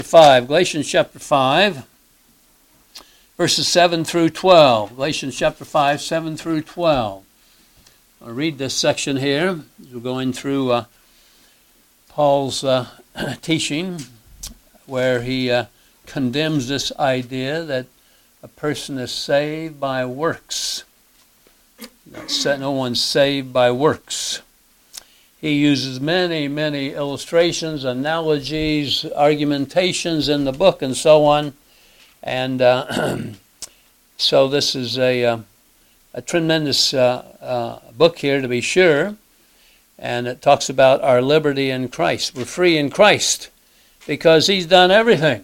5, Galatians chapter 5, verses 7 through 12. Galatians chapter 5, 7 through 12. I'll read this section here. We're going through Paul's teaching, where he condemns this idea that a person is saved by works. No one's saved by works. He uses many, many illustrations, analogies, argumentations in the book, and so on. And so this is a tremendous book here, to be sure. And it talks about our liberty in Christ. We're free in Christ because He's done everything.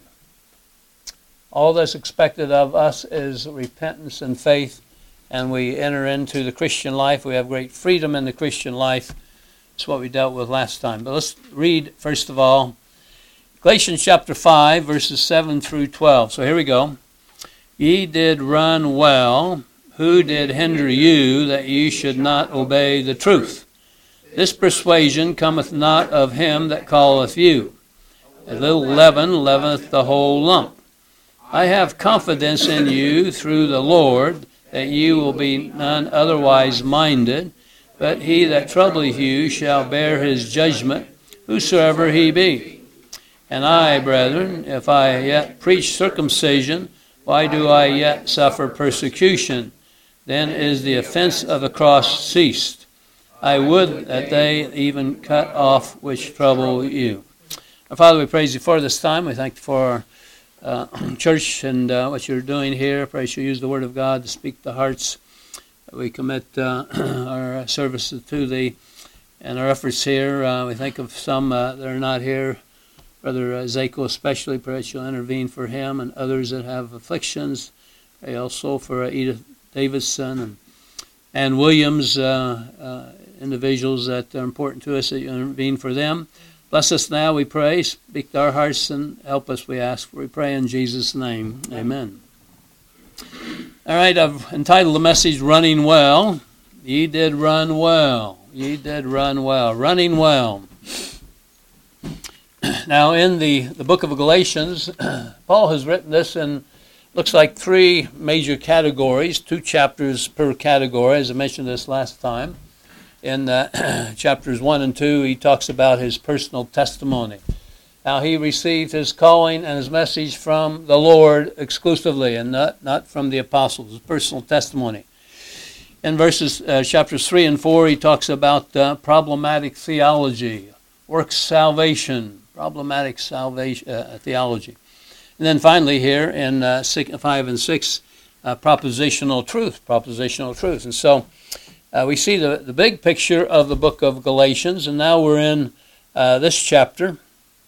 All that's expected of us is repentance and faith, and we enter into the Christian life. We have great freedom in the Christian life. That's what we dealt with last time. But let's read, first of all, Galatians chapter 5, verses 7 through 12. So here we go. Ye did run well. Who did hinder you that ye should not obey the truth? This persuasion cometh not of him that calleth you. A little leaven leaveneth the whole lump. I have confidence in you through the Lord that ye will be none otherwise minded, but he that troubleth you shall bear his judgment, whosoever he be. And I, brethren, if I yet preach circumcision, why do I yet suffer persecution? Then is the offense of the cross ceased. I would that they even cut off which trouble you. Our Father, we praise you for this time. We thank you for our church and what you're doing here. Pray you use the word of God to speak to hearts. We commit our services to thee and our efforts here. We think of some that are not here. Brother Zako especially, pray that you'll intervene for him and others that have afflictions. Pray also for Edith Davidson and Williams, individuals that are important to us, that you intervene for them. Bless us now, we pray. Speak to our hearts and help us, we ask. We pray in Jesus' name. Amen. All right, I've entitled the message, Running Well. Ye did run well. Ye did run well. Running well. Now, in the book of Galatians, Paul has written this in, looks like, three major categories, 2 chapters per category, as I mentioned this last time. In chapters 1 and 2, he talks about his personal testimony. How he received his calling and his message from the Lord exclusively and not from the apostles, his personal testimony. In chapters 3 and 4, he talks about problematic theology, works salvation, problematic theology. And then finally here in 5 and 6, propositional truth. And so we see the big picture of the book of Galatians, and now we're in this chapter.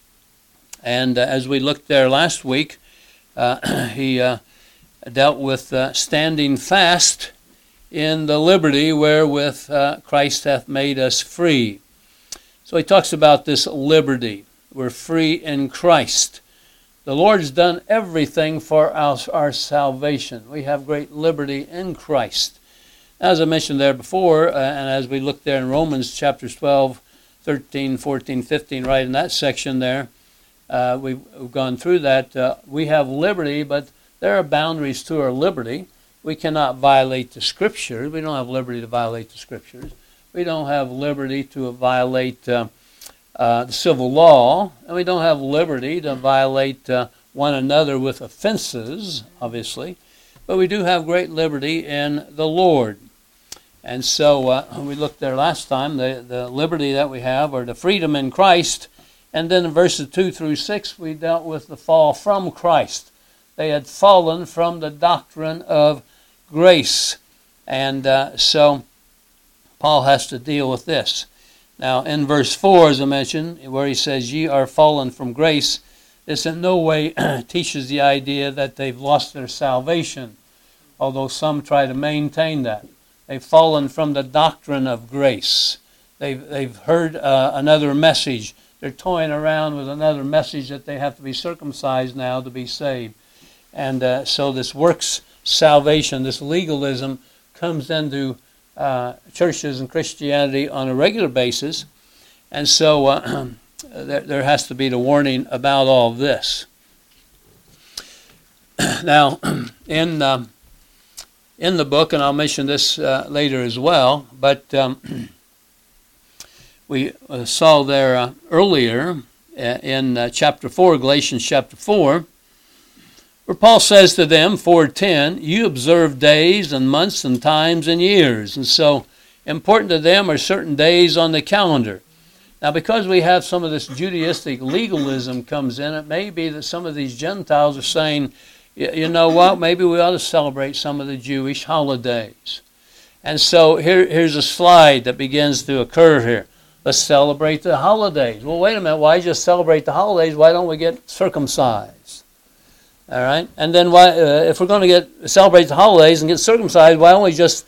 And as we looked there last week, he dealt with standing fast in the liberty wherewith Christ hath made us free. So he talks about this liberty. We're free in Christ. The Lord's done everything for our salvation. We have great liberty in Christ. As I mentioned there before, and as we looked there in Romans chapters 12, 13, 14, 15, right in that section there, we've gone through that. We have liberty, but there are boundaries to our liberty. We cannot violate the Scriptures. We don't have liberty to violate the Scriptures. We don't have liberty to violate the civil law, and we don't have liberty to violate one another with offenses, obviously. But we do have great liberty in the Lord. And so we looked there last time, the liberty that we have, or the freedom in Christ. And then in verses 2 through 6, we dealt with the fall from Christ. They had fallen from the doctrine of grace. And so Paul has to deal with this. Now, in verse 4, as I mentioned, where he says, ye are fallen from grace, this in no way teaches the idea that they've lost their salvation, although some try to maintain that. They've fallen from the doctrine of grace. They've heard another message. They're toying around with another message that they have to be circumcised now to be saved. And so this works salvation, this legalism, comes into churches and Christianity on a regular basis. And so there has to be the warning about all of this. Now, in the book, and I'll mention this later as well, but we saw there earlier in chapter 4, Galatians chapter 4, where Paul says to them, 4:10, you observe days and months and times and years. And so important to them are certain days on the calendar. Now, because we have some of this Judaistic legalism comes in, it may be that some of these Gentiles are saying, you know what, maybe we ought to celebrate some of the Jewish holidays. And so here's a slide that begins to occur here. Let's celebrate the holidays. Well, wait a minute, why just celebrate the holidays? Why don't we get circumcised? All right? And then why, if we're going to celebrate the holidays and get circumcised, why don't we just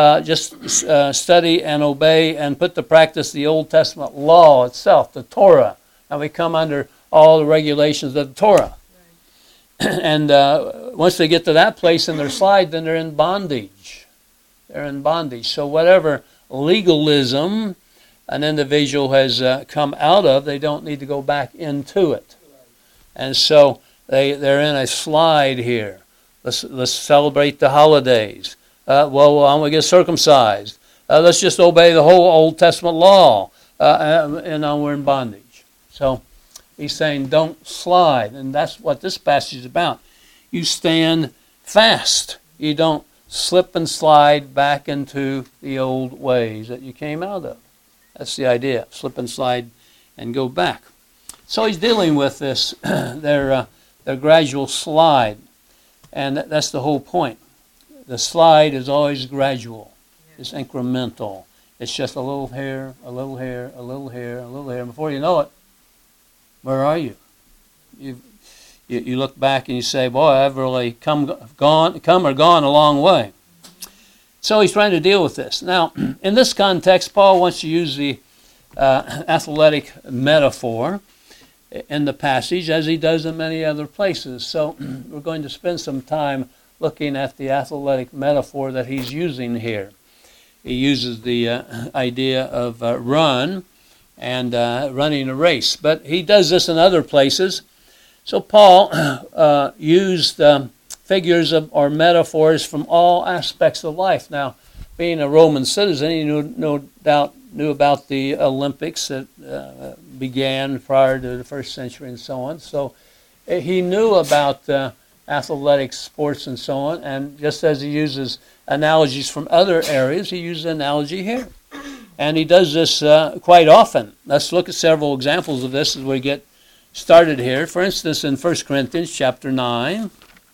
study and obey and put to practice the Old Testament law itself, the Torah, and we come under all the regulations of the Torah. Right. And once they get to that place in their slide, then they're in bondage. They're in bondage. So whatever legalism an individual has come out of, they don't need to go back into it. And so they're in a slide here. Let's celebrate the holidays. Well, why don't we get circumcised? Let's just obey the whole Old Testament law. And now we're in bondage. So he's saying don't slide. And that's what this passage is about. You stand fast. You don't slip and slide back into the old ways that you came out of. That's the idea. Slip and slide and go back. So he's dealing with this, their gradual slide. And that's the whole point. The slide is always gradual. It's incremental. It's just a little here, a little here, a little here, a little here. And before you know it, where are you? You look back and you say, boy, I've really come or gone a long way. So he's trying to deal with this. Now, in this context, Paul wants to use the athletic metaphor in the passage, as he does in many other places. So we're going to spend some time looking at the athletic metaphor that he's using here. He uses the idea of run and running a race. But he does this in other places. So Paul used figures or metaphors from all aspects of life. Now, being a Roman citizen, he no doubt knew about the Olympics that began prior to the first century and so on. So he knew about athletic sports and so on, and just as he uses analogies from other areas, he uses an analogy here. And he does this quite often. Let's look at several examples of this as we get started here. For instance, in 1 Corinthians chapter 9,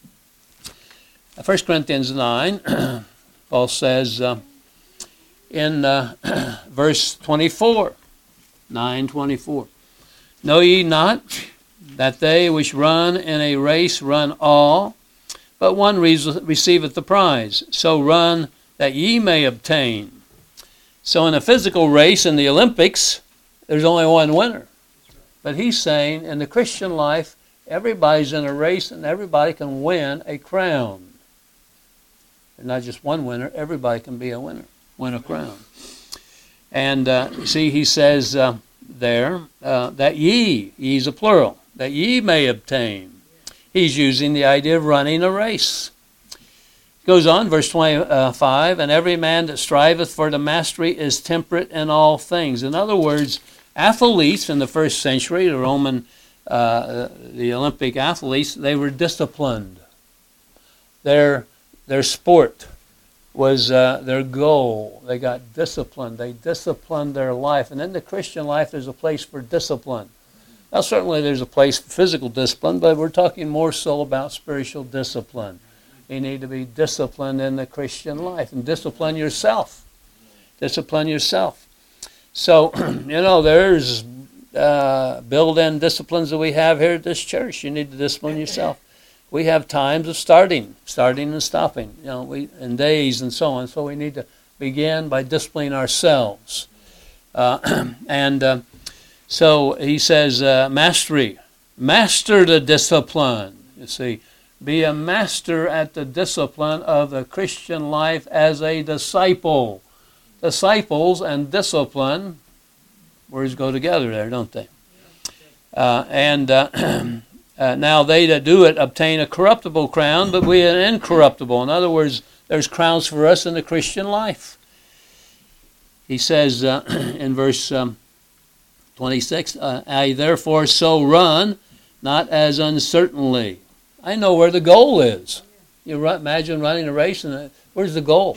1 Corinthians 9, Paul says in verse 24, 9:24, know ye not that they which run in a race run all, but one receiveth the prize. So run that ye may obtain. So in a physical race in the Olympics, there's only one winner. But he's saying in the Christian life, everybody's in a race and everybody can win a crown. There's not just one winner, everybody can be a winner, win a crown. And see, he says there that ye's a plural, that ye may obtain. He's using the idea of running a race. Goes on, verse 25, and every man that striveth for the mastery is temperate in all things. In other words, athletes in the first century, the Roman, the Olympic athletes, they were disciplined. Their sport was their goal. They got disciplined. They disciplined their life. And in the Christian life, there's a place for discipline. Now, certainly there's a place for physical discipline, but we're talking more so about spiritual discipline. You need to be disciplined in the Christian life and discipline yourself. Discipline yourself. So, there's built-in disciplines that we have here at this church. You need to discipline yourself. We have times of starting and stopping, and days and so on. So we need to begin by disciplining ourselves. So he says, mastery. Master the discipline. You see, be a master at the discipline of the Christian life as a disciple. Disciples and discipline, words go together there, don't they? Now they that do it obtain a corruptible crown, but we an incorruptible. In other words, there's crowns for us in the Christian life. He says in verse 26, I therefore so run, not as uncertainly. I know where the goal is. Imagine running a race, and where's the goal?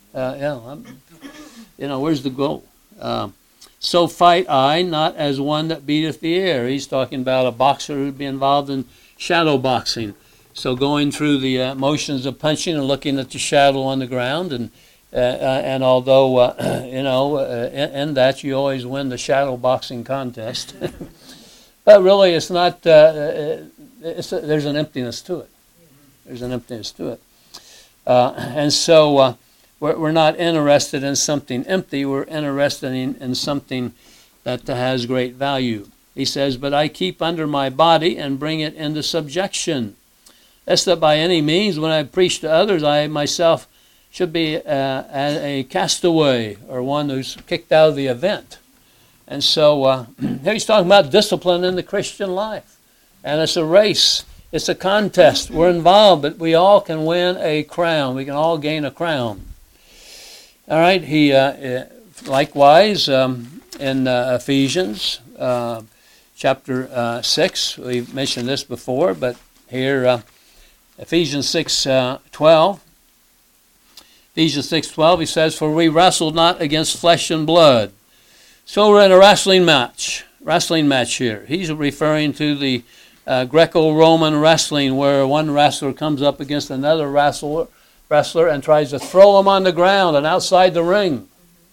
Where's the goal? So fight I, not as one that beateth the air. He's talking about a boxer who'd be involved in shadow boxing. So going through the motions of punching and looking at the shadow on the ground, and although in that you always win the shadow boxing contest, but really it's not. There's an emptiness to it. There's an emptiness to it, and so. We're not interested in something empty. We're interested in something that has great value. He says, but I keep under my body and bring it into subjection. That's that by any means, when I preach to others, I myself should be a castaway or one who's kicked out of the event. And so here he's talking about discipline in the Christian life. And it's a race. It's a contest. We're involved, but we all can win a crown. We can all gain a crown. All right, he likewise in Ephesians chapter 6, we've mentioned this before, but here Ephesians 6:12. Ephesians 6:12, he says, for we wrestle not against flesh and blood. So we're in a wrestling match here. He's referring to the Greco-Roman wrestling where one wrestler comes up against another wrestler and tries to throw him on the ground and outside the ring.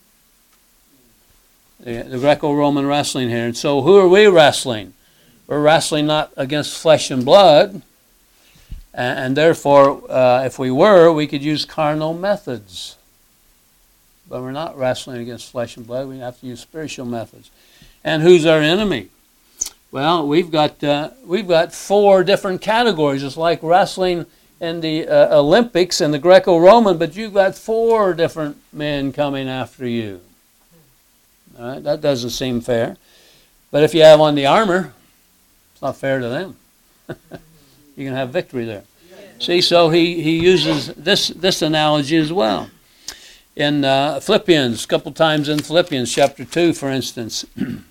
The Greco-Roman wrestling here. And so who are we wrestling? We're wrestling not against flesh and blood. And therefore, if we were, we could use carnal methods. But we're not wrestling against flesh and blood. We have to use spiritual methods. And who's our enemy? Well, we've got 4 different categories. It's like wrestling in the Olympics and the Greco-Roman, but you've got 4 different men coming after you. All right, that doesn't seem fair. But if you have on the armor, it's not fair to them. You can have victory there. See, so he uses this analogy as well. In Philippians, a couple times in Philippians chapter 2, for instance,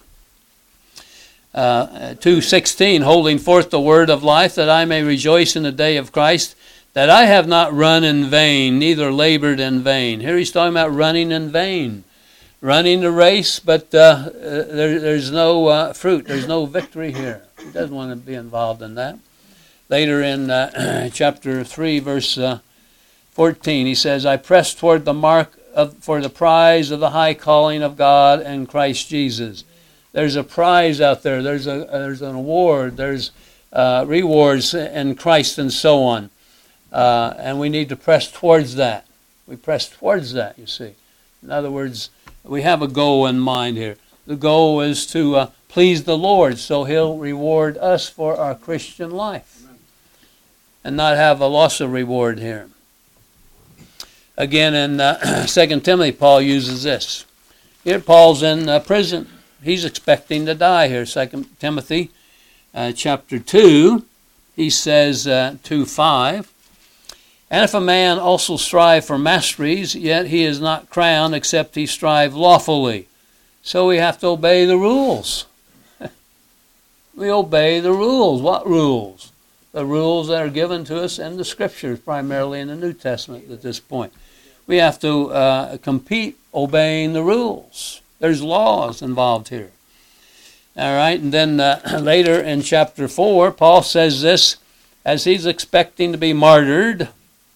2:16, holding forth the word of life, that I may rejoice in the day of Christ, that I have not run in vain, neither labored in vain. Here he's talking about running in vain. Running the race, but there's no fruit. There's no victory here. He doesn't want to be involved in that. Later in chapter 3, verse 14, he says, I press toward the mark for the prize of the high calling of God in Christ Jesus. There's a prize out there. There's an award. There's rewards in Christ and so on. And we need to press towards that. We press towards that, you see. In other words, we have a goal in mind here. The goal is to please the Lord, so He'll reward us for our Christian life. And not have a loss of reward here. Again, in 2 Timothy, Paul uses this. Here, Paul's in prison. He's expecting to die here. 2 Timothy chapter 2, he says 2:5, and if a man also strive for masteries, yet he is not crowned except he strive lawfully. So we have to obey the rules. We obey the rules. What rules? The rules that are given to us in the Scriptures, primarily in the New Testament at this point. We have to compete obeying the rules. There's laws involved here. All right, and then later in chapter 4, Paul says this, as he's expecting to be martyred.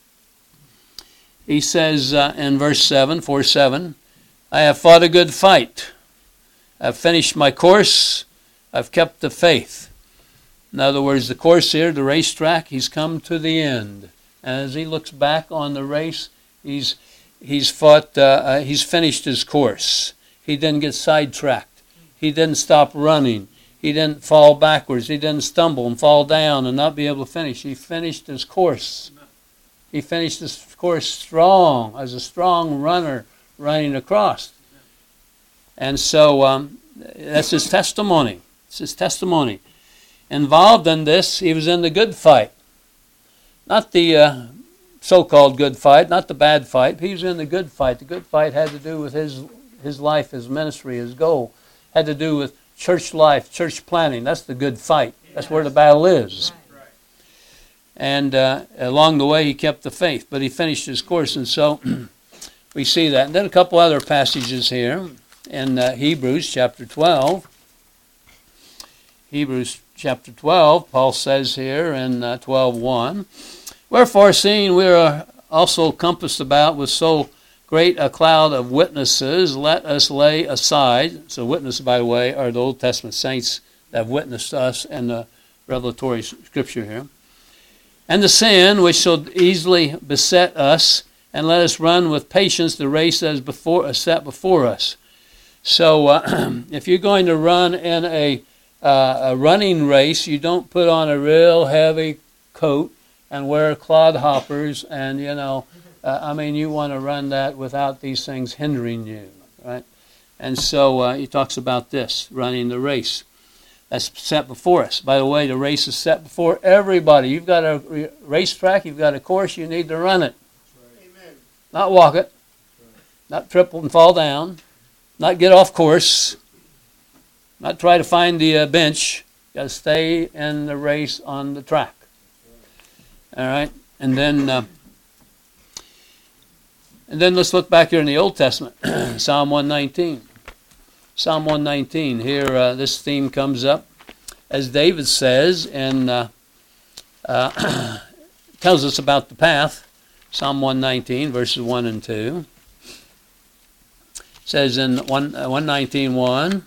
He says in verse 7, 4:7, I have fought a good fight. I've finished my course. I've kept the faith. In other words, the course here, the racetrack, he's come to the end. And as he looks back on the race, he's finished his course. He didn't get sidetracked. He didn't stop running. He didn't fall backwards. He didn't stumble and fall down and not be able to finish. He finished his course. He finished his course strong, as a strong runner running across. And so that's his testimony. It's his testimony. involved in this. He was in the good fight. Not the so-called good fight, not the bad fight. He was in the good fight. The good fight had to do with his life, his ministry, his goal. Had to do with church life, church planting. That's the good fight. That's where the battle is. And along the way, he kept the faith, but he finished his course. And so we see that. And then a couple other passages here in Hebrews chapter 12. Hebrews chapter 12, Paul says here in 12:1, "Wherefore, seeing we are also compassed about with so great a cloud of witnesses, let us lay aside." So witnesses, by the way, are the Old Testament saints that have witnessed us in the revelatory scripture here. "And the sin which so easily beset us, and let us run with patience the race that is set before us." So if you're going to run in a running race, you don't put on a real heavy coat and wear clodhoppers and, you want to run that without these things hindering you, right? And so he talks about this, running the race that's set before us. By the way, the race is set before everybody. You've got a racetrack, you've got a course, you need to run it. Amen. Not walk it, not trip and fall down, not get off course, not try to find the bench. You've got to stay in the race on the track. All right, and then let's look back here in the Old Testament, Psalm 119. Psalm 119. Here, this theme comes up, as David says, and tells us about the path. Psalm 119, verses 1 and 2. It says in 119:1,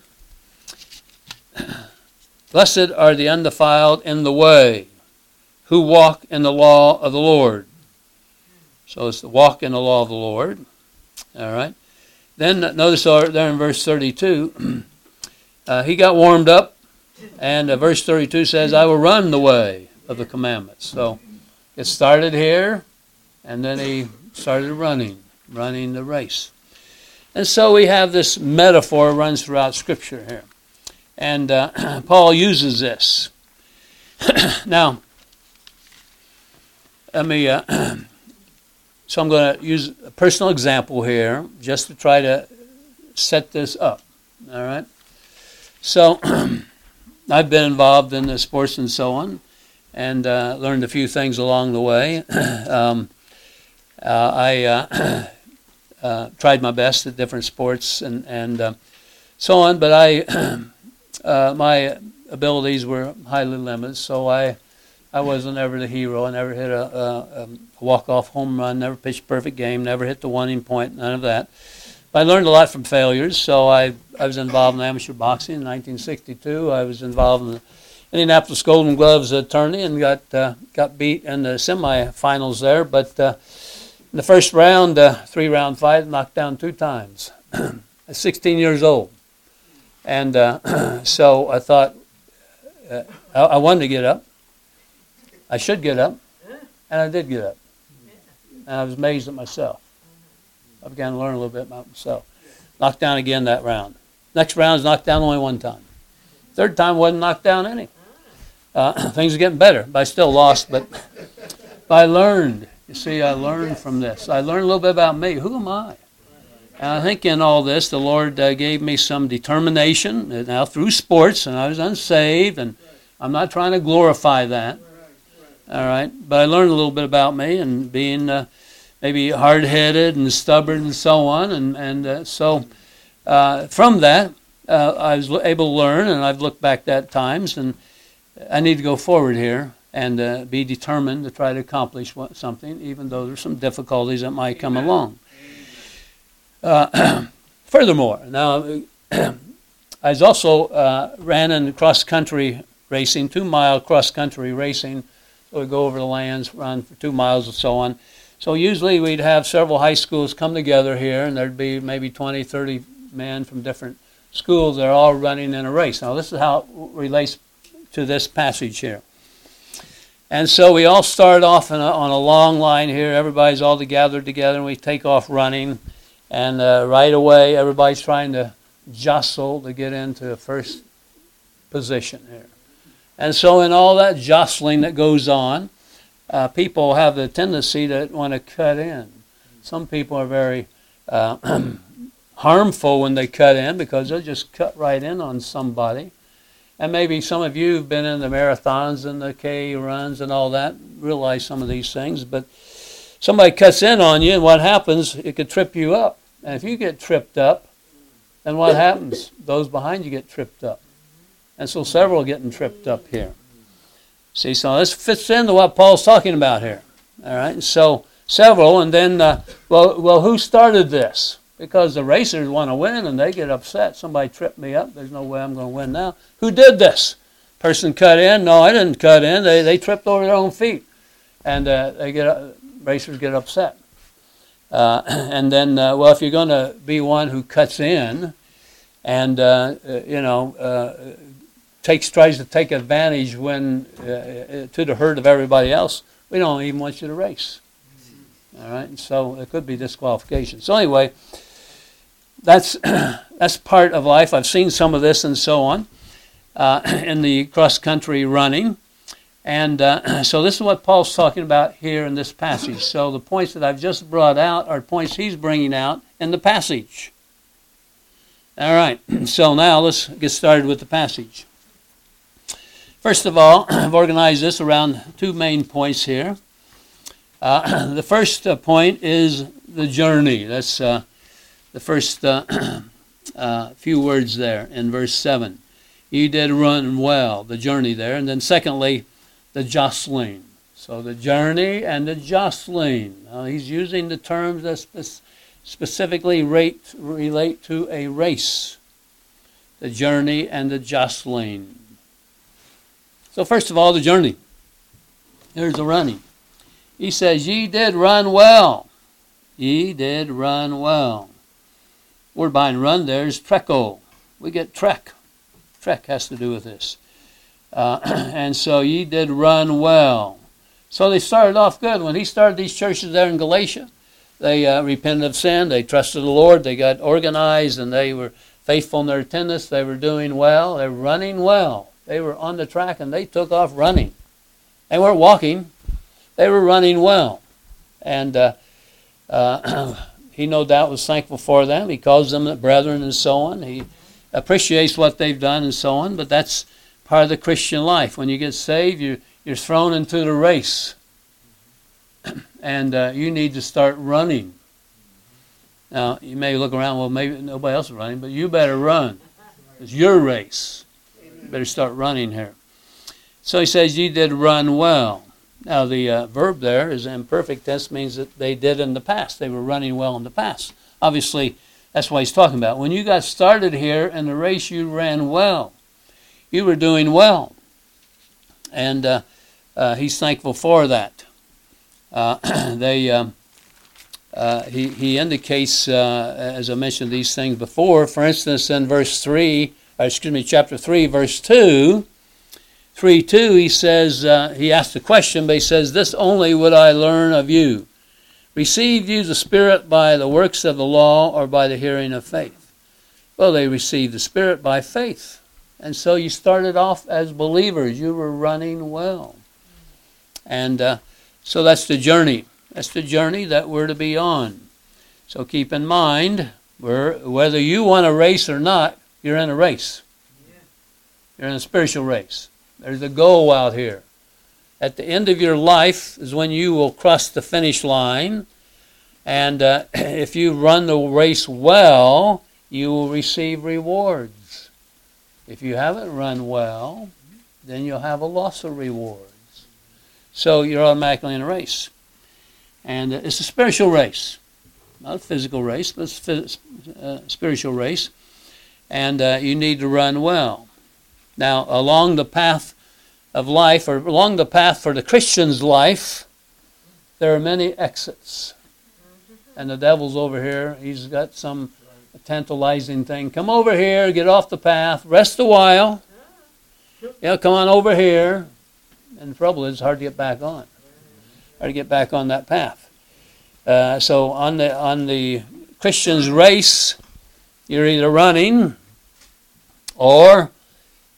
"Blessed are the undefiled in the way, who walk in the law of the Lord." So it's the walk in the law of the Lord. All right. Then notice there in verse 32, he got warmed up, and verse 32 says, "I will run the way of the commandments." So it started here, and then he started running the race. And so we have this metaphor runs throughout Scripture here. And Paul uses this. Now, let me... So I'm going to use a personal example here just to try to set this up. All right? So I've been involved in the sports and so on, and learned a few things along the way. I tried my best at different sports and so on, but my abilities were highly limited, so I wasn't ever the hero. I never hit a walk-off home run, never pitched a perfect game, never hit the winning point, none of that. But I learned a lot from failures, so I was involved in amateur boxing in 1962. I was involved in the Indianapolis Golden Gloves tourney and got beat in the semifinals there. But in the first round, 3-round fight, knocked down 2 times. At 16 years old. And so I thought I wanted to get up. I should get up, and I did get up. And I was amazed at myself. I began to learn a little bit about myself. Knocked down again that round. Next round was knocked down only 1 time. Third time wasn't knocked down any. Things are getting better, but I still lost. But I learned. You see, I learned from this. I learned a little bit about me. Who am I? And I think in all this, the Lord gave me some determination. Now through sports, and I was unsaved, and I'm not trying to glorify that. All right, but I learned a little bit about me and being maybe hard-headed and stubborn and so on, and so from that I was able to learn, and I've looked back at times, and I need to go forward here and be determined to try to accomplish something, even though there's some difficulties that might come along. Furthermore, now I was also ran in cross-country racing, 2-mile cross-country racing. So we'd go over the lands, run for 2 miles and so on. So usually we'd have several high schools come together here, and there'd be maybe 20, 30 men from different schools that are all running in a race. Now this is how it relates to this passage here. And so we all start off on a long line here. Everybody's all gathered together, and we take off running. And right away, everybody's trying to jostle to get into first position here. And so in all that jostling that goes on, people have the tendency to want to cut in. Some people are very harmful when they cut in because they'll just cut right in on somebody. And maybe some of you have been in the marathons and the K runs and all that, realize some of these things. But somebody cuts in on you, and what happens, it could trip you up. And if you get tripped up, then what happens? Those behind you get tripped up. And so several are getting tripped up here. See, so this fits into what Paul's talking about here. All right, and so several, and then, well, who started this? Because the racers want to win, and they get upset. Somebody tripped me up. There's no way I'm going to win now. Who did this? Person cut in? No, I didn't cut in. They tripped over their own feet, and racers get upset. And then, well, if you're going to be one who cuts in, and tries to take advantage when to the hurt of everybody else, we don't even want you to race. All right, and so it could be disqualification. So anyway, that's part of life. I've seen some of this and so on in the cross-country running. And so this is what Paul's talking about here in this passage. So the points that I've just brought out are points he's bringing out in the passage. All right, so now let's get started with the passage. First of all, I've organized this around two main points here. The first point is the journey. That's the first few words there in verse 7. You did run well, the journey there. And then secondly, the jostling. So the journey and the jostling. He's using the terms that specifically relate to a race. The journey and the jostling. So first of all, the journey. Here's the running. He says, ye did run well. Ye did run well. Word behind run there is treko. We get trek. Trek has to do with this. And so ye did run well. So they started off good. When he started these churches there in Galatia, they repented of sin. They trusted the Lord. They got organized, and they were faithful in their attendance. They were doing well. They were running well. They were on the track, and they took off running. They weren't walking. They were running well. And he no doubt was thankful for them. He calls them brethren and so on. He appreciates what they've done and so on. But that's part of the Christian life. When you get saved, you're thrown into the race. And you need to start running. Now, you may look around, well, maybe nobody else is running, but you better run. It's your race. You better start running here. So he says, ye did run well. Now, the verb there is imperfect tense, means that they did in the past. They were running well in the past. Obviously, that's what he's talking about. When you got started here in the race, you ran well. You were doing well. And he's thankful for that. He indicates, as I mentioned these things before, for instance, in chapter 3, verse 2, 3:2, he says, he asked a question, but he says, this only would I learn of you. Received you the Spirit by the works of the law or by the hearing of faith? Well, they received the Spirit by faith. And so you started off as believers. You were running well. And so that's the journey. That's the journey that we're to be on. So keep in mind, whether you want to race or not, you're in a race. You're in a spiritual race. There's a goal out here. At the end of your life is when you will cross the finish line. And if you run the race well, you will receive rewards. If you haven't run well, then you'll have a loss of rewards. So you're automatically in a race. And it's a spiritual race. Not a physical race, but it's a spiritual race. And you need to run well. Now, along the path of life, or along the path for the Christian's life, there are many exits. And the devil's over here. He's got some tantalizing thing. Come over here, get off the path, rest a while. Come on over here. And the trouble is, it's hard to get back on. Hard to get back on that path. So on the Christian's race, you're either running or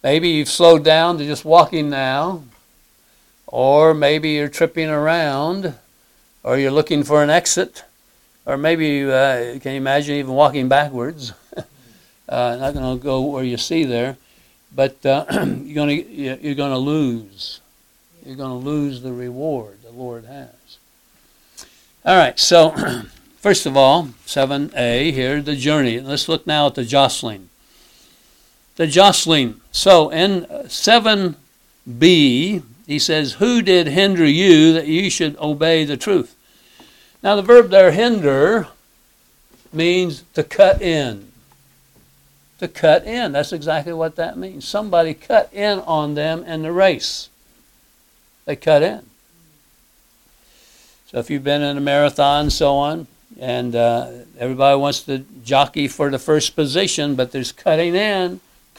Maybe you've slowed down to just walking now, or maybe you're tripping around, or you're looking for an exit, or maybe can you imagine even walking backwards? Not going to go where you see there, but you're going to lose. You're going to lose the reward the Lord has. All right, so first of all, 7a here, the journey. Let's look now at the jostling. The jostling. So in 7b, he says, who did hinder you that you should obey the truth? Now the verb there, hinder, means to cut in. To cut in. That's exactly what that means. Somebody cut in on them in the race. They cut in. So if you've been in a marathon and so on, and everybody wants to jockey for the first position, but there's cutting in.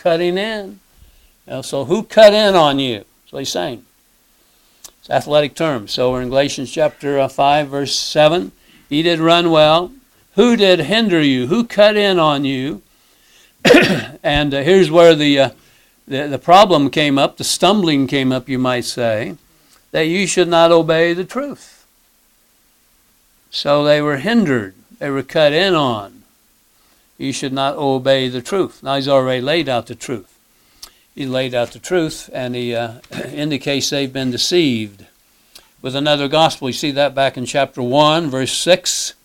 So who cut in on you? That's what he's saying. It's athletic terms. So we're in Galatians chapter 5, verse 7. He did run well. Who did hinder you? Who cut in on you? And here's where the problem came up, the stumbling came up, you might say, that you should not obey the truth. So they were hindered. They were cut in on. You should not obey the truth. Now he's already laid out the truth. He laid out the truth, and he indicates they've been deceived with another gospel. You see that back in chapter 1, verse 6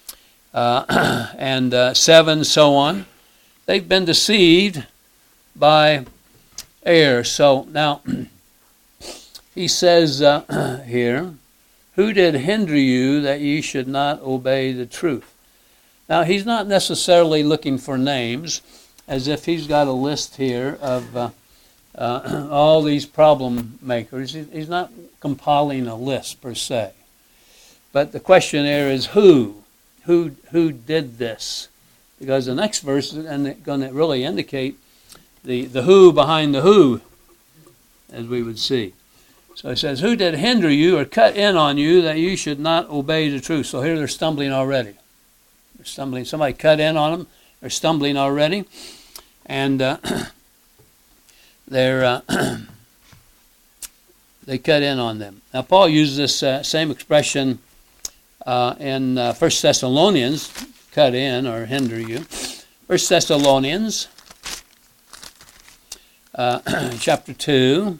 and 7, so on. They've been deceived by error. So now he says here, who did hinder you that you should not obey the truth? Now he's not necessarily looking for names, as if he's got a list here of all these problem makers. He's not compiling a list per se. But the question there is who did this? Because the next verse is going to really indicate the who behind the who, as we would see. So it says, who did hinder you or cut in on you that you should not obey the truth? So here they're stumbling already. They're stumbling. Somebody cut in on them. They're stumbling already. And they cut in on them. Now Paul uses this same expression in 1 Thessalonians, cut in or hinder you. 1 Thessalonians chapter 2,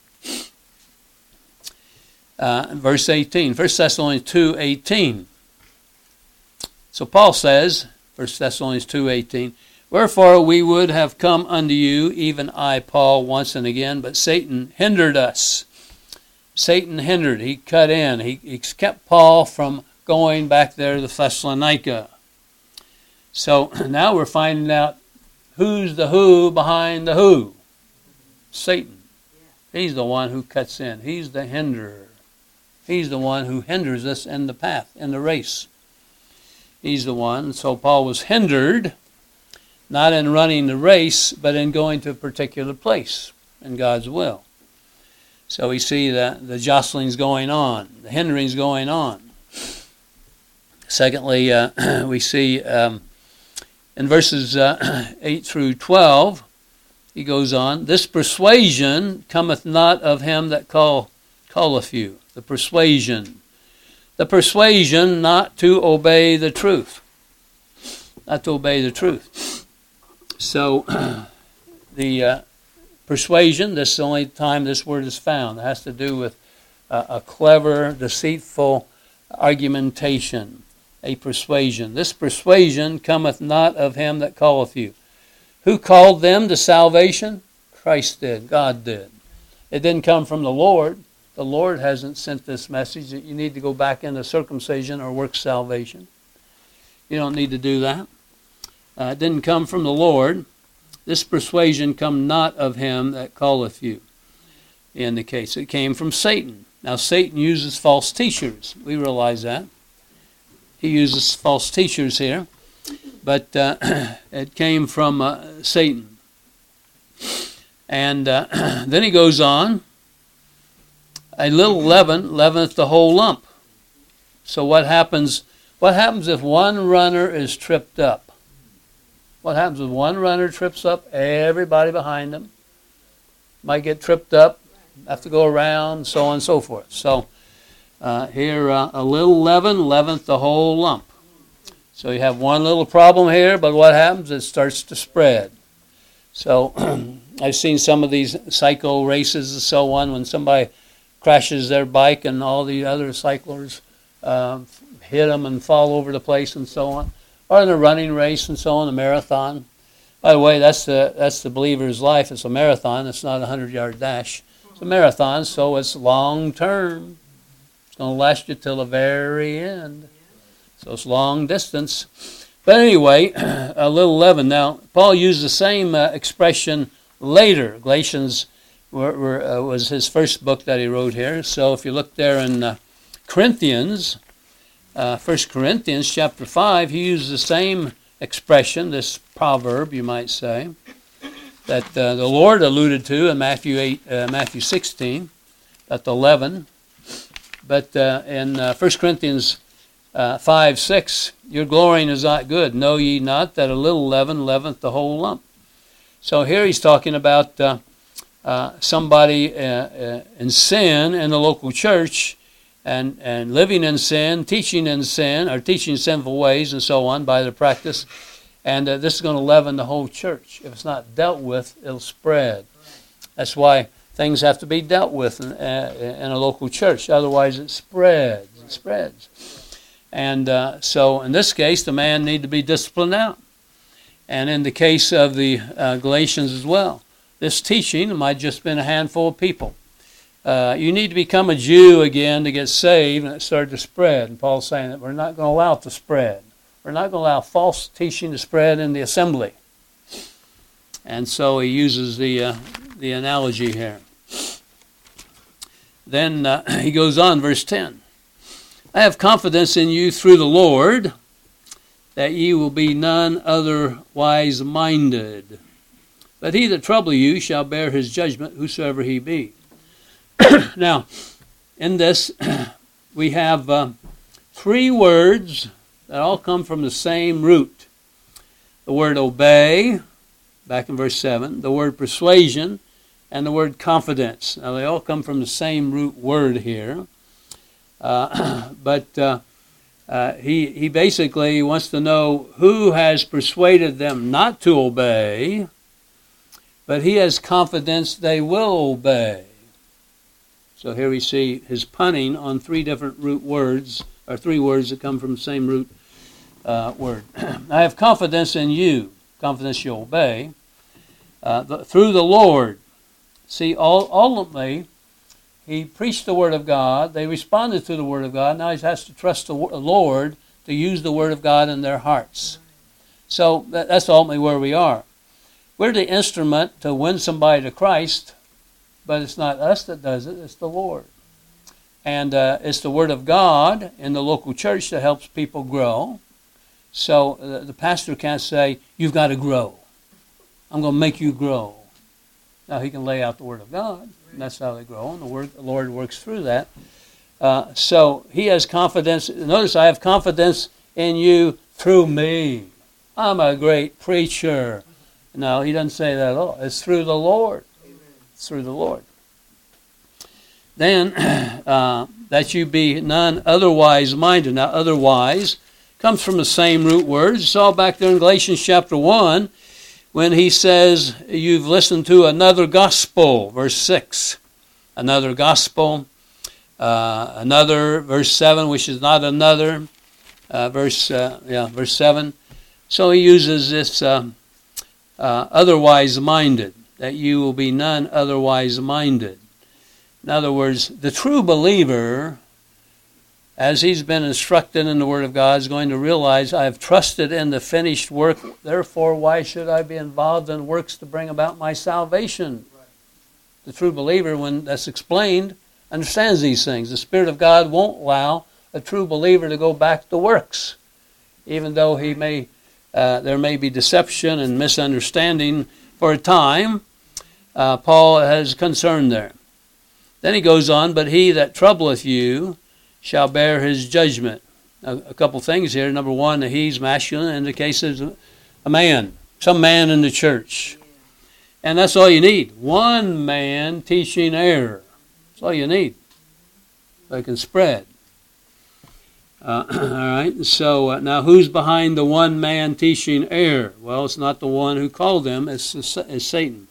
verse 18. 1 Thessalonians 2:18. So Paul says, 1 Thessalonians 2:18, wherefore we would have come unto you, even I, Paul, once and again, but Satan hindered us. Satan hindered. He cut in. He kept Paul from going back there to Thessalonica. So now we're finding out who's the who behind the who. Satan. He's the one who cuts in. He's the hinderer. He's the one who hinders us in the path, in the race. He's the one. So Paul was hindered, not in running the race, but in going to a particular place in God's will. So we see that the jostling's going on, the hindering's going on. Secondly, we see in verses 8 through 12, he goes on, this persuasion cometh not of him that calleth you. The persuasion. The persuasion not to obey the truth. Not to obey the truth. So the persuasion, this is the only time this word is found. It has to do with a clever, deceitful argumentation. A persuasion. This persuasion cometh not of him that calleth you. Who called them to salvation? Christ did. God did. It didn't come from the Lord. The Lord hasn't sent this message that you need to go back into circumcision or work salvation. You don't need to do that. It didn't come from the Lord. This persuasion come not of him that calleth you. In the case, it came from Satan. Now, Satan uses false teachers. We realize that. He uses false teachers here. But it came from Satan. And then he goes on. A little leaven leaveneth the whole lump. So what happens if one runner is tripped up? What happens if one runner trips up? Everybody behind them might get tripped up, have to go around, so on and so forth. So here, a little leaven leaveneth the whole lump. So you have one little problem here, but what happens? It starts to spread. So I've seen some of these cycle races and so on, when somebody crashes their bike and all the other cyclers hit them and fall over the place and so on. Or in a running race and so on, a marathon. By the way, that's the believer's life. It's a marathon. It's not a 100-yard dash. It's a marathon, so it's long term. It's going to last you till the very end. So it's long distance. But anyway, a little leaven. Now, Paul used the same expression later. Galatians was his first book that he wrote here. So if you look there in Corinthians, 1 Corinthians chapter 5, he used the same expression, this proverb, you might say, that the Lord alluded to in Matthew 16, that the leaven. But in 1 Corinthians 5:6, your glorying is not good. Know ye not that a little leaven leaveneth the whole lump? So here he's talking about somebody in sin in the local church, and living in sin, teaching in sin, or teaching sinful ways and so on by their practice. And this is going to leaven the whole church. If it's not dealt with, it'll spread. That's why things have to be dealt with in a local church. Otherwise, it spreads. It spreads. And so in this case, the man need to be disciplined out. And in the case of the Galatians as well, this teaching might just have been a handful of people. You need to become a Jew again to get saved, and it started to spread. And Paul's saying that we're not going to allow it to spread. We're not going to allow false teaching to spread in the assembly. And so he uses the analogy here. Then he goes on, verse 10. I have confidence in you through the Lord, that ye will be none otherwise minded. But he that trouble you shall bear his judgment, whosoever he be. Now, in this, we have 3 words that all come from the same root. The word obey, back in verse 7, the word persuasion, and the word confidence. Now, they all come from the same root word here. But he basically wants to know who has persuaded them not to obey, but he has confidence they will obey. So here we see his punning on 3 different root words, or 3 words that come from the same root word. I have confidence in you, confidence you'll obey, through the Lord. See, ultimately, he preached the Word of God. They responded to the Word of God. Now he has to trust the Lord to use the Word of God in their hearts. So that's ultimately where we are. We're the instrument to win somebody to Christ, but it's not us that does it. It's the Lord. And it's the Word of God in the local church that helps people grow. So the pastor can't say, you've got to grow. I'm going to make you grow. Now he can lay out the Word of God. And that's how they grow, and the Lord works through that. So he has confidence. Notice, I have confidence in you through me. I'm a great preacher. No, he doesn't say that at all. It's through the Lord. It's through the Lord. Then, that you be none otherwise minded. Now, otherwise comes from the same root word. It's all back there in Galatians chapter 1. When he says, you've listened to another gospel, verse 6. Another gospel. Another, verse 7, which is not another. Verse 7. So he uses this otherwise minded, that you will be none otherwise minded. In other words, the true believer, as he's been instructed in the Word of God, is going to realize, I have trusted in the finished work, therefore why should I be involved in works to bring about my salvation? Right. The true believer, when that's explained, understands these things. The Spirit of God won't allow a true believer to go back to works, even though there may be deception and misunderstanding for a time. Paul has concern there. Then he goes on, but he that troubleth you shall bear his judgment. A couple things here. Number one, he's masculine in the case of a man, some man in the church. And that's all you need. One man teaching error. That's all you need. So it can spread. All right. So now who's behind the one man teaching error? Well, it's not the one who called them. It's Satan.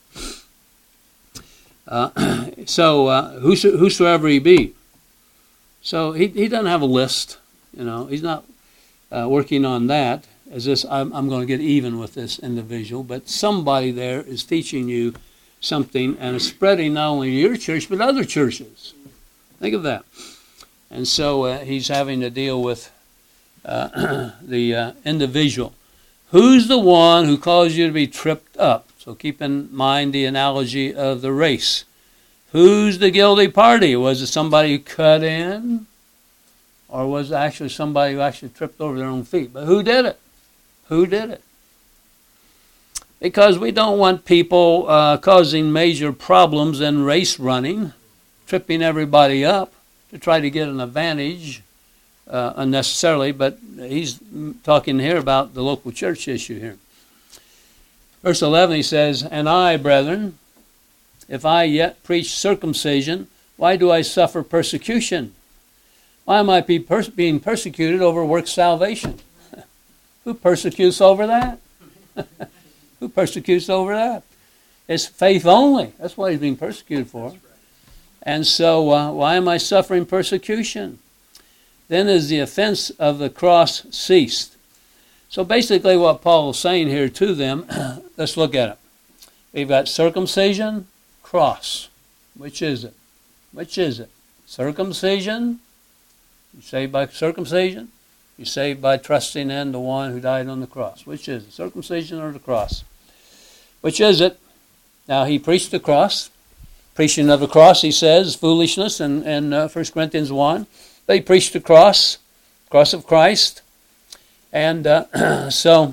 Whosoever he be. So he doesn't have a list. He's not working on that. As this, I'm going to get even with this individual, but somebody there is teaching you something, and it's spreading not only your church but other churches. Think of that. And so he's having to deal with the individual. Who's the one who caused you to be tripped up? So keep in mind the analogy of the race. Who's the guilty party? Was it somebody who cut in? Or was it actually somebody who actually tripped over their own feet? But who did it? Who did it? Because we don't want people causing major problems in race running, tripping everybody up to try to get an advantage unnecessarily. But he's talking here about the local church issue here. Verse 11, he says, "And I, brethren, if I yet preach circumcision, why do I suffer persecution? Why am I being persecuted over works salvation?" Who persecutes over that? Who persecutes over that? It's faith only. That's what he's being persecuted for. And so, why am I suffering persecution? Then is the offense of the cross ceased. So basically what Paul is saying here to them, let's look at it. We've got circumcision, cross. Which is it? Which is it? Circumcision? You're saved by circumcision? You're saved by trusting in the one who died on the cross. Which is it? Circumcision or the cross? Which is it? Now, he preached the cross. Preaching of the cross, he says, foolishness in 1 Corinthians 1. But he preached the cross of Christ. And so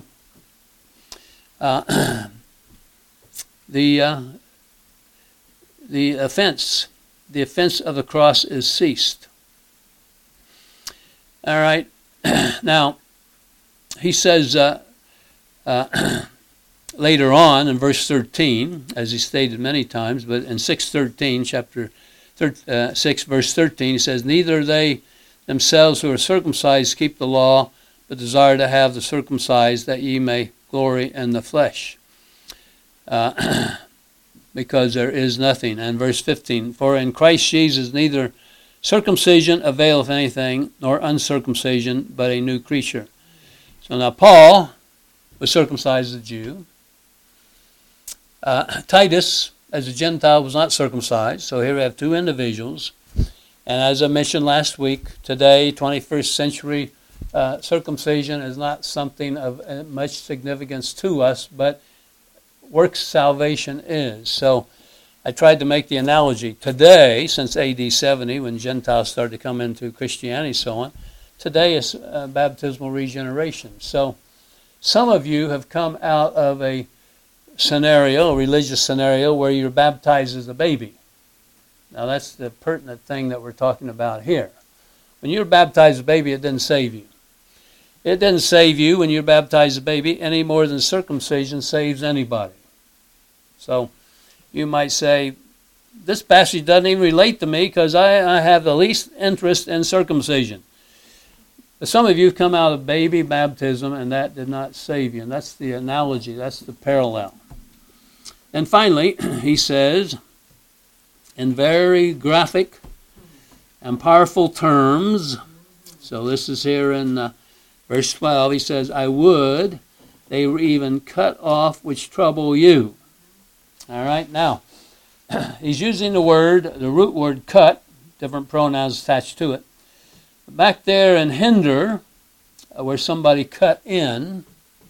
the offense of the cross is ceased. All right. Now, he says later on in verse 13, as he stated many times, but in 6:13, chapter 6, verse 13, he says, "Neither they themselves who are circumcised keep the law, but desire to have the circumcised, that ye may glory in the flesh." Because there is nothing. And verse 15, "For in Christ Jesus neither circumcision availeth anything, nor uncircumcision, but a new creature." So now Paul was circumcised as a Jew. Titus, as a Gentile, was not circumcised. So here we have two individuals. And as I mentioned last week, today, 21st century, circumcision is not something of much significance to us, but works salvation is. So I tried to make the analogy. Today, since AD 70, when Gentiles started to come into Christianity and so on, today is baptismal regeneration. So some of you have come out of a religious scenario, where you're baptized as a baby. Now that's the pertinent thing that we're talking about here. When you're baptized as a baby, it didn't save you. It didn't save you when you're baptized as a baby any more than circumcision saves anybody. So you might say, this passage doesn't even relate to me because I have the least interest in circumcision. But some of you come out of baby baptism and that did not save you. And that's the analogy, that's the parallel. And finally, he says, in very graphic and powerful terms, so this is here in verse 12, he says, "I would they were even cut off which trouble you." All right, now, he's using the root word cut, different pronouns attached to it. Back there in hinder, where somebody cut into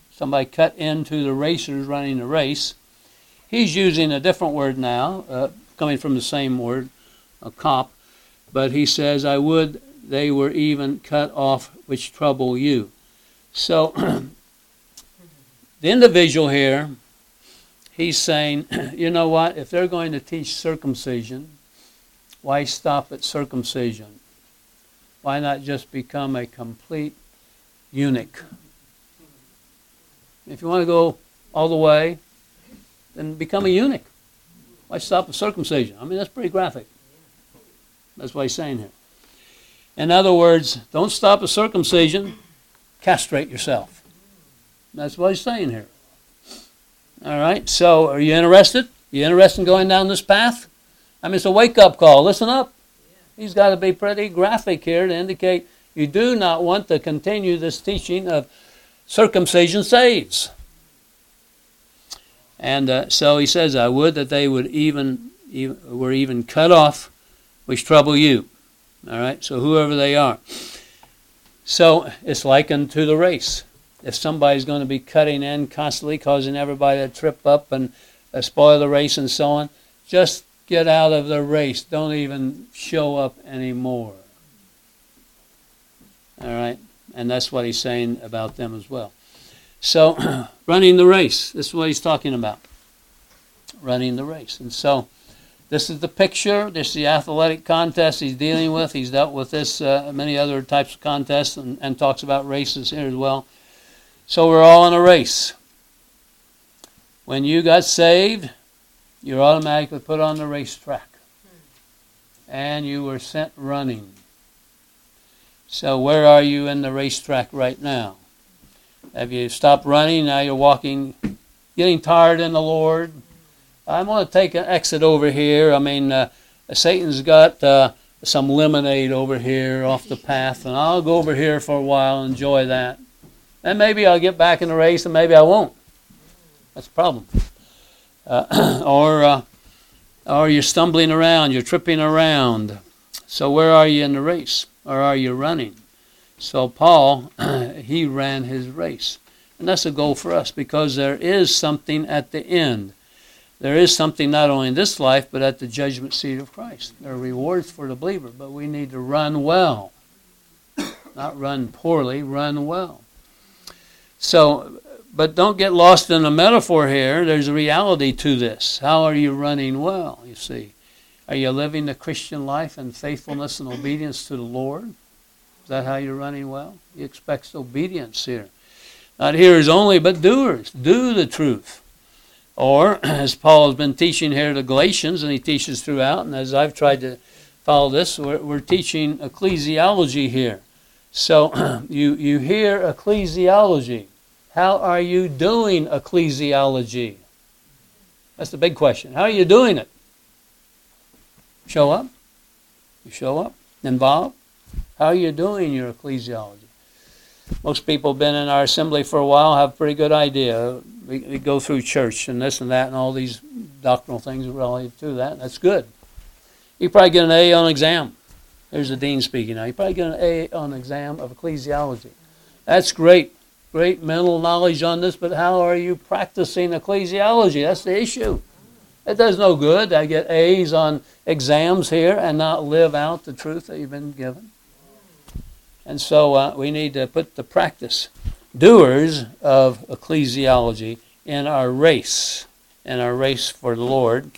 the racers running the race, he's using a different word now, coming from the same word, a cop, but he says, "I would they were even cut off which trouble you." So, the individual here, he's saying, you know what, if they're going to teach circumcision, why stop at circumcision? Why not just become a complete eunuch? If you want to go all the way, then become a eunuch. Why stop at circumcision? I mean, that's pretty graphic. That's what he's saying here. In other words, don't stop at circumcision, castrate yourself. That's what he's saying here. All right, so are you interested? You interested in going down this path? I mean, it's a wake-up call. Listen up. He's got to be pretty graphic here to indicate you do not want to continue this teaching of circumcision saves. And so he says, I would that they would were even cut off, which trouble you. All right, so whoever they are. So it's likened to the race. If somebody's going to be cutting in constantly, causing everybody to trip up and spoil the race and so on, just get out of the race. Don't even show up anymore. All right, and that's what he's saying about them as well. So, running the race. This is what he's talking about. Running the race. And so, this is the picture. This is the athletic contest he's dealing with. He's dealt with this, many other types of contests, and talks about races here as well. So we're all in a race. When you got saved, you're automatically put on the racetrack. And you were sent running. So where are you in the racetrack right now? Have you stopped running? Now you're walking, getting tired in the Lord. I'm going to take an exit over here. I mean, Satan's got some lemonade over here off the path, and I'll go over here for a while and enjoy that. And maybe I'll get back in the race, and maybe I won't. That's a problem. Or you're stumbling around, you're tripping around. So where are you in the race? Or are you running? So Paul, he ran his race. And that's a goal for us, because there is something at the end. There is something not only in this life, but at the judgment seat of Christ. There are rewards for the believer, but we need to run well. Not run poorly, run well. So, but don't get lost in the metaphor here. There's a reality to this. How are you running well, you see? Are you living the Christian life in faithfulness and obedience to the Lord? Is that how you're running well? He expects obedience here. Not hearers only, but doers. Do the truth. Or, as Paul has been teaching here to Galatians, and he teaches throughout, and as I've tried to follow this, we're teaching ecclesiology here. So, you hear ecclesiology. How are you doing ecclesiology? That's the big question. How are you doing it? Show up? You show up? Involved? How are you doing your ecclesiology? Most people have been in our assembly for a while, have a pretty good idea. We go through church and this and that and all these doctrinal things relative to that. That's good. You probably get an A on exam. There's the dean speaking now. You probably get an A on exam of ecclesiology. That's great. Great mental knowledge on this, but how are you practicing ecclesiology? That's the issue. It does no good. I get A's on exams here and not live out the truth that you've been given. And so we need to put the practice, doers of ecclesiology, in our race for the Lord.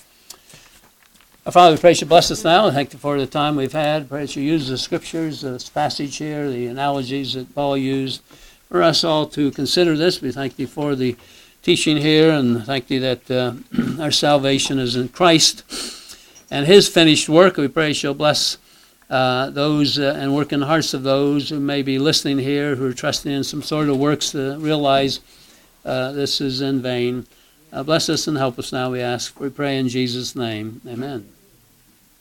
Our Father, we pray you bless us now, and thank you for the time we've had. Pray that you use the scriptures, this passage here, the analogies that Paul used, for us all to consider this. We thank you for the teaching here, and thank you that our salvation is in Christ and his finished work. We pray you'll bless those and work in the hearts of those who may be listening here, who are trusting in some sort of works to realize this is in vain. Bless us and help us now, we ask. We pray in Jesus' name. Amen.